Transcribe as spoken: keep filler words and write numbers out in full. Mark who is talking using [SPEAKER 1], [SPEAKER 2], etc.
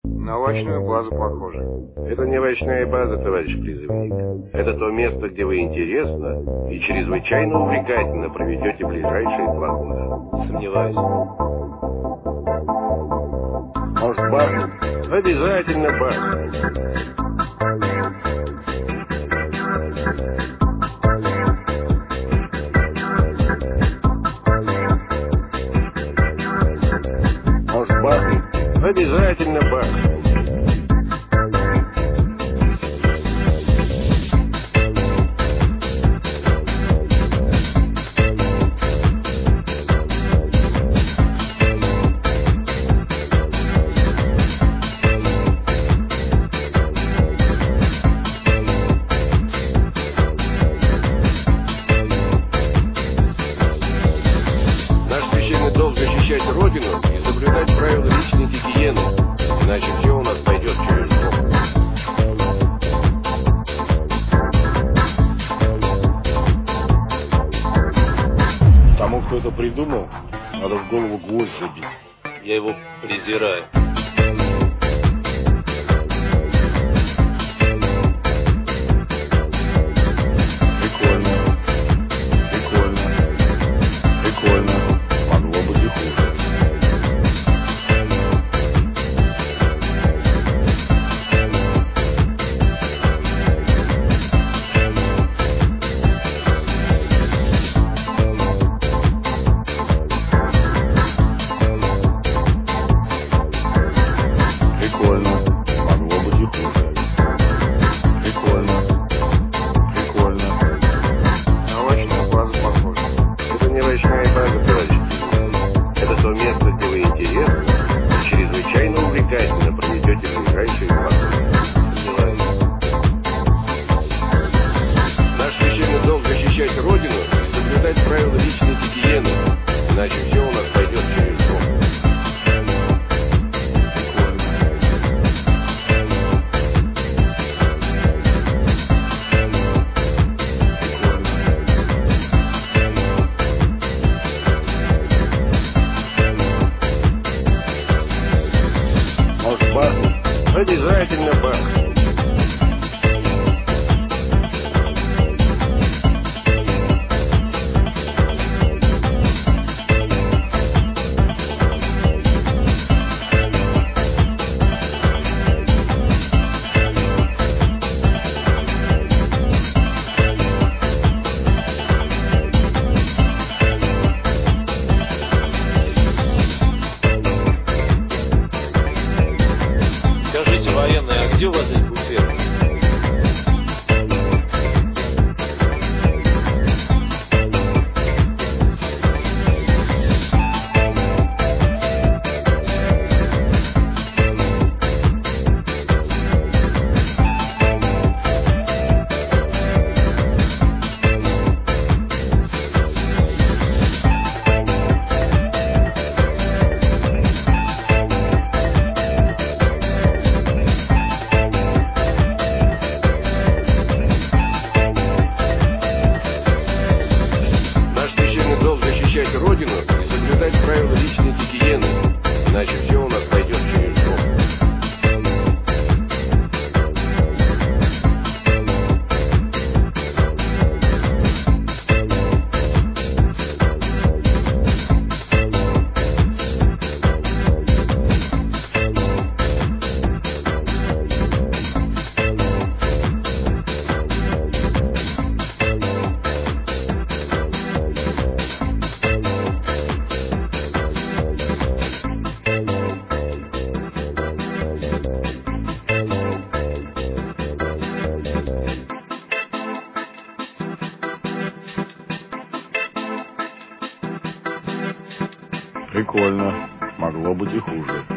[SPEAKER 1] На овощную базу похоже.
[SPEAKER 2] Это не овощная база, товарищ призывник. Это то место, где вы интересно и чрезвычайно увлекательно проведете ближайшие два года.
[SPEAKER 3] Сомневаюсь.
[SPEAKER 2] Может, бахнуть? Обязательно бахнуть. Может, бахнуть? Обязательно бахнуть. Долг защищать Родину и соблюдать правила личной гигиены, иначе все у нас пойдет через жопу.
[SPEAKER 4] Тому, кто это придумал, надо в голову гвоздь забить.
[SPEAKER 3] Я его презираю.
[SPEAKER 4] Прикольно. Прикольно. Прикольно. Могло быть и хуже. Прикольно. Могло быть и хуже. Прикольно. Прикольно.
[SPEAKER 1] На овощную базу похоже.
[SPEAKER 2] Это не овощная база, товарищ призывник. Это то место, где вы интересно и чрезвычайно увлекательно проведете ближайшие два года.
[SPEAKER 3] Сомневаюсь.
[SPEAKER 2] Наш священный долг защищать Родину и соблюдать правила личной гигиены, иначе все у нас пойдет через жопу. Может, бахнуть? Обязательно бахнуть.
[SPEAKER 3] Скажите, военные, а где у вас здесь буфет?
[SPEAKER 2] Наш священный долг защищать Родину и соблюдать правила личной гигиены, иначе все у нас пойдет через жопу.
[SPEAKER 4] Прикольно. Могло быть и хуже.